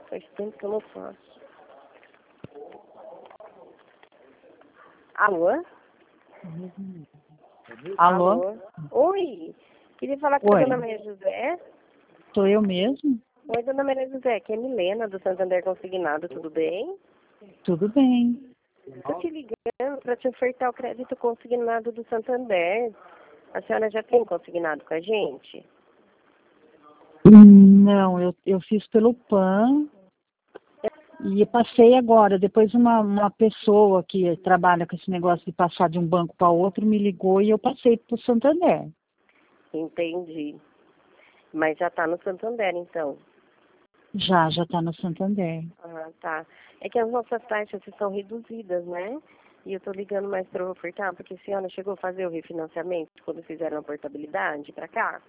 Faz tempo que eu não faço. Alô? Alô? Oi. Queria falar com a Oi, dona Maria José. sou eu mesmo? Oi, dona Maria José. Aqui é Milena, do Santander Consignado. Tudo bem? Tudo bem. Tô te ligando para te ofertar o crédito consignado do Santander. A senhora já tem consignado com a gente? Não, eu fiz pelo PAN e passei agora. Depois uma pessoa que trabalha com esse negócio de passar de um banco para outro me ligou e eu passei para o Santander. Entendi. Mas já está no Santander, então. Já está no Santander. Ah, tá. É que as nossas taxas são reduzidas, né? E eu tô ligando mais para ofertar, porque a senhora chegou a fazer o refinanciamento quando fizeram a portabilidade para cá?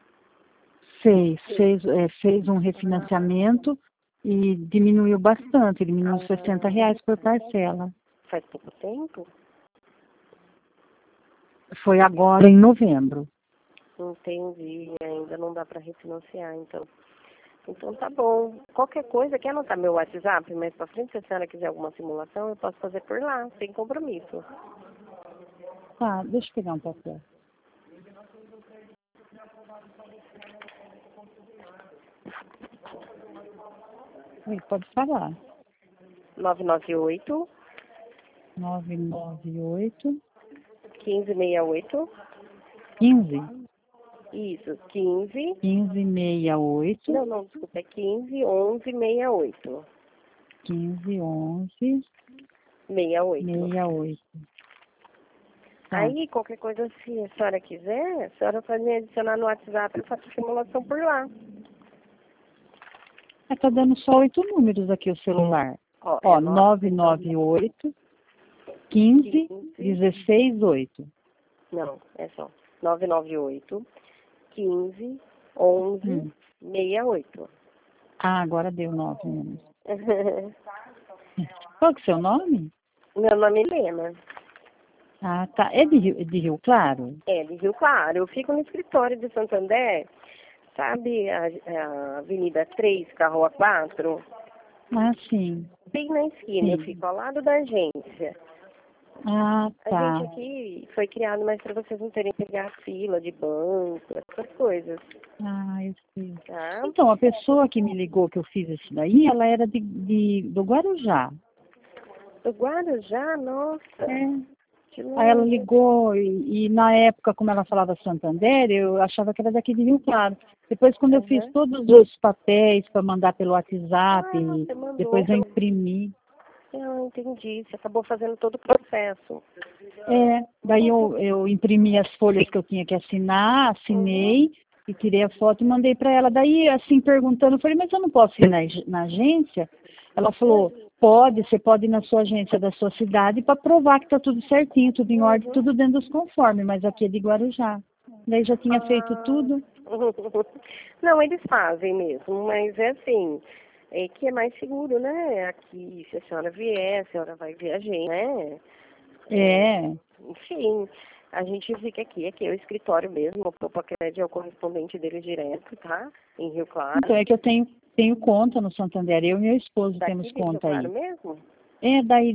Fez um refinanciamento e diminuiu bastante, diminuiu R$ 60 por parcela. Faz pouco tempo? Foi agora em novembro. Entendi. Ainda não dá para refinanciar, então. Então tá bom. Qualquer coisa, quer anotar meu WhatsApp mais pra frente, se a senhora quiser alguma simulação, eu posso fazer por lá, sem compromisso. Tá, deixa eu pegar um papel. Oi, pode falar. 998 998 1568. 15 Isso, 15. 1568 Não, desculpa, é 15 11 68. 15 11 68. 68. Tá. Aí, qualquer coisa, se a senhora quiser, a senhora pode me adicionar no WhatsApp, eu faço simulação por lá. Tá dando só 8 números aqui o celular. Ó, Ó, é 998 15 16 8. Não, é só 998 15 11 68. Ah, agora deu 9 números. Qual que é o seu nome? Meu nome é Helena. Ah, tá. É de Rio Claro? É, de Rio Claro. Eu fico no escritório de Santander, sabe, a Avenida 3, com a Rua 4? Ah, sim. Bem na esquina, eu Sim. fico ao lado da agência. Ah, A tá. gente aqui foi criado mais para vocês não terem que pegar fila de banco, essas coisas, Ah, eu sei. tá? Então, a pessoa que me ligou que eu fiz isso daí, ela era do Guarujá. O Guarujá, nossa, É. que Aí ela longe. ligou e na época, como ela falava Santander, eu achava que era daqui de Rio Claro. Depois, quando eu fiz Aham. todos os papéis para mandar pelo WhatsApp, Ah, você mandou depois eu pelo... imprimi. Ah, entendi. Você acabou fazendo todo o processo. Daí eu imprimi as folhas que eu tinha que assinar, Uhum. assinei e tirei a foto e mandei para ela. Daí, assim, perguntando, eu falei, mas eu não posso ir na agência? Ela falou, pode, você pode ir na sua agência da sua cidade para provar que está tudo certinho, tudo em ordem, Uhum. tudo dentro dos conformes, mas aqui é de Guarujá. Daí já tinha feito Ah. tudo. Não, eles fazem mesmo, mas é assim, é que é mais seguro, né? Aqui, se a senhora vier, a senhora vai viajar, né? É, É. enfim, a gente fica aqui é o escritório mesmo, o Popacred é o correspondente dele direto, tá? Em Rio Então, Claro. é que eu tenho conta no Santander, eu e meu esposo temos Daqui de Rio conta Claro aí. mesmo? É daí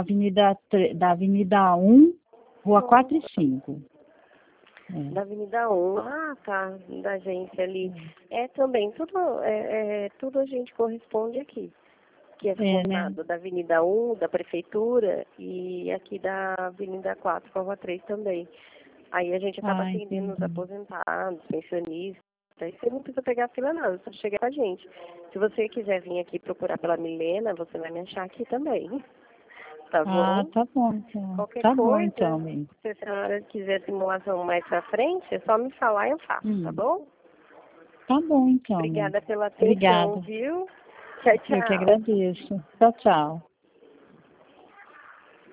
da Avenida 1, Rua 4 e 5. Da Avenida 1, ah, tá, da agência ali. É também, tudo a gente corresponde aqui. Que é Né? formado da Avenida 1, da Prefeitura, e aqui da Avenida 4, com a Rua 3 também. Aí a gente acaba Ah, atendendo os entendi. aposentados, pensionistas, aí você não precisa pegar fila não, só chegar com a gente. Se você quiser vir aqui procurar pela Milena, você vai me achar aqui também, tá Ah, bom? tá bom, então. Qualquer Tá bom, então, coisa, amigo. se a senhora quiser simulação mais pra frente, é só me falar e eu faço, tá bom? Tá bom, então, amigo. Obrigada pela atenção, Obrigada. viu? Tchau, Eu que tchau. agradeço. Tchau, tchau.